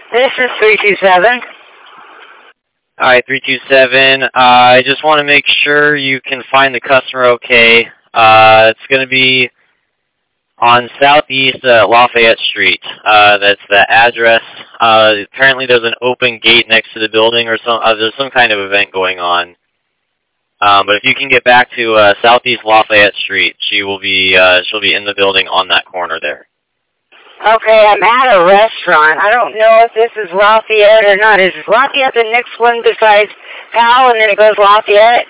This is 327. All right, 327. I just want to make sure you can find the customer okay. It's going to be on Southeast Lafayette Street. That's the address. Apparently there's an open gate next to the building or there's some kind of event going on. But if you can get back to Southeast Lafayette Street, she'll be in the building on that corner there. Okay, I'm at a restaurant. I don't know if this is Lafayette or not. Is Lafayette the next one besides Powell and then it goes Lafayette?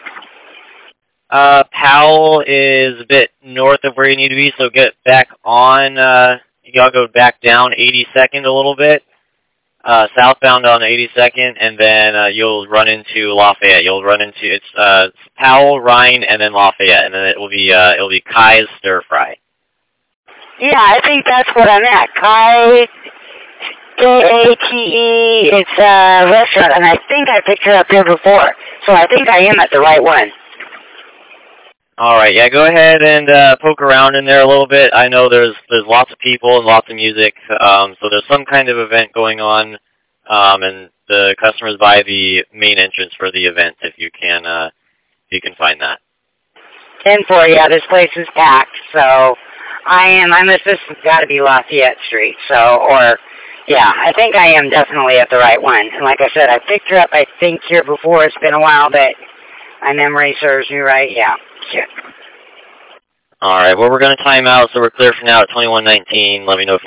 Powell is a bit north of where you need to be, so get back on, you gotta go back down 82nd a little bit, southbound on 82nd, and then you'll run into Lafayette. You'll run into, it's Powell, Rhine, and then Lafayette, and then it'll be Kai's Stir Fry. Yeah, I think that's what I'm at. Kai, K-A-T-E, it's a restaurant, and I think I picked her up there before, so I think I am at the right one. All right, yeah, go ahead and poke around in there a little bit. I know there's lots of people and lots of music, so there's some kind of event going on, and the customer's by the main entrance for the event if you can find that. 10-4, yeah, this place is packed, so this has got to be Lafayette Street, yeah, I think I am definitely at the right one. And like I said, I picked her up, I think, here before. It's been a while, but my memory serves me right, yeah. All right, well, we're going to time out, so we're clear for now at 21:19. Let me know if